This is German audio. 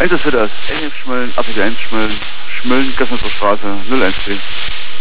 1 für das NF Schmölln, Apfel 1 Schmölln, Schmölln, Gassnitzer Straße, 013.